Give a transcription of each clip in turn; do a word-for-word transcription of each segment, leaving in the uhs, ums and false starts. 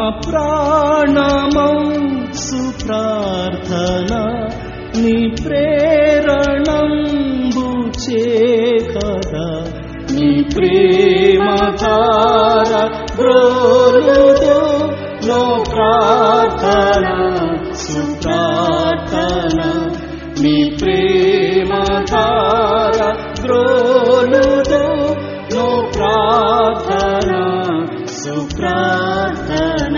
ప్రాణమౌ సుప్రార్థన నీ ప్రేరణంబు చే కదా నీ ప్రేమధార బ్రోలుదో నో ప్రార్థన సుప్రార్థన నీ ప్రేమధార బ్రోలుదో నో ప్రార్థన సుప్రార్థన.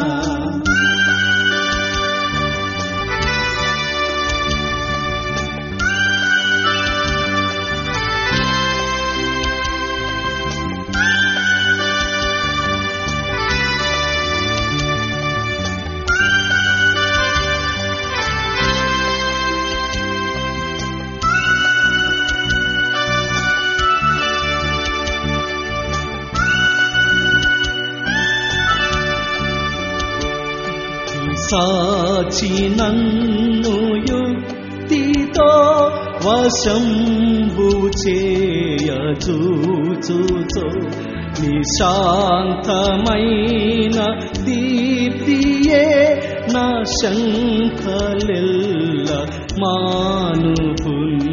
సాచి నన్ను యుక్తితో వశంబు చేయజూచుతో నిశాంతమైన దీప్తియే నా శంఖలెల్ల మానుపున్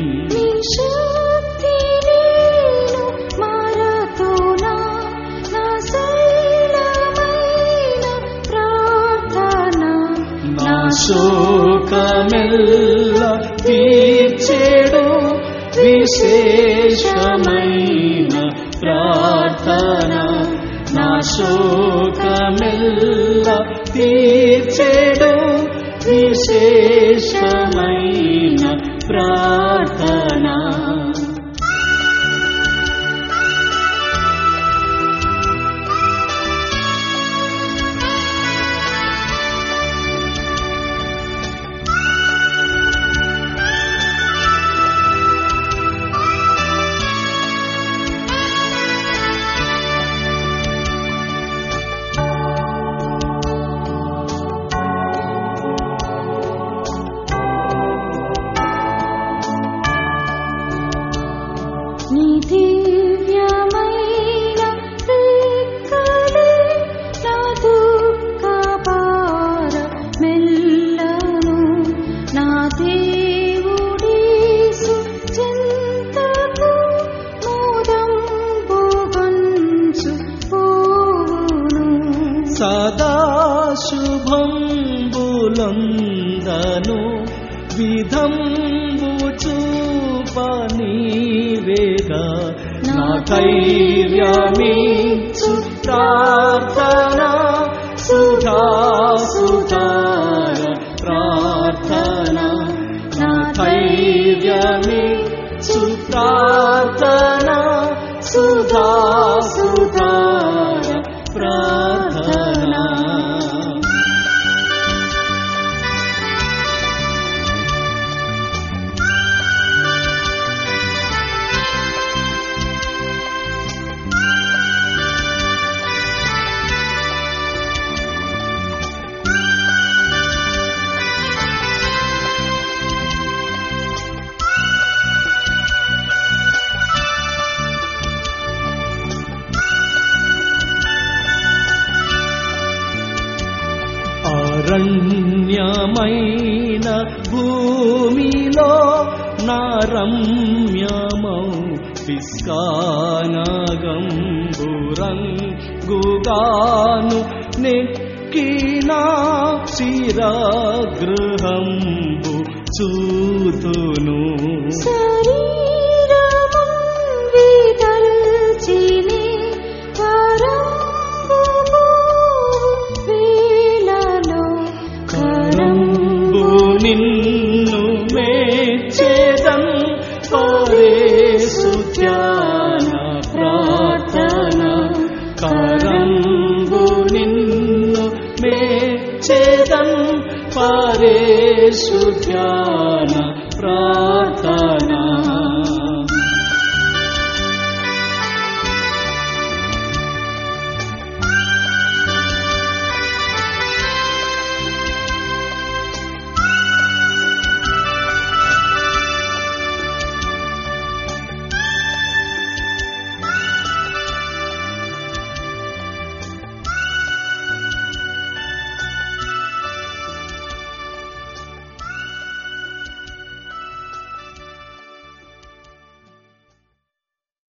శోకమెల్ల తీర్చెడు విశేషమైన ప్రార్థన నా శోకమెల్ల తీర్చెడు విశేషమైన ప్రార్థన. సదా శుభంబులందను విధంబు చూపనీవేగా నా ధైర్యమిచ్చు ప్రార్థన సుధా సుధార ప్రార్థన నా ధైర్యమిచ్చు ప్రార్థన సుధా సుధార ప్రార్థన. అరణ్యమైన భూమిలో నా రమ్యమౌ పిస్కానగంబురంగుగాను నెక్కినా శిరగృహంబు చూతును నిన్ను మేచేదం పరేసు ధ్యాన ప్రార్థన కరంబు నిన్ను మేచేదం పరేసు ధ్యాన ప్రార్థన.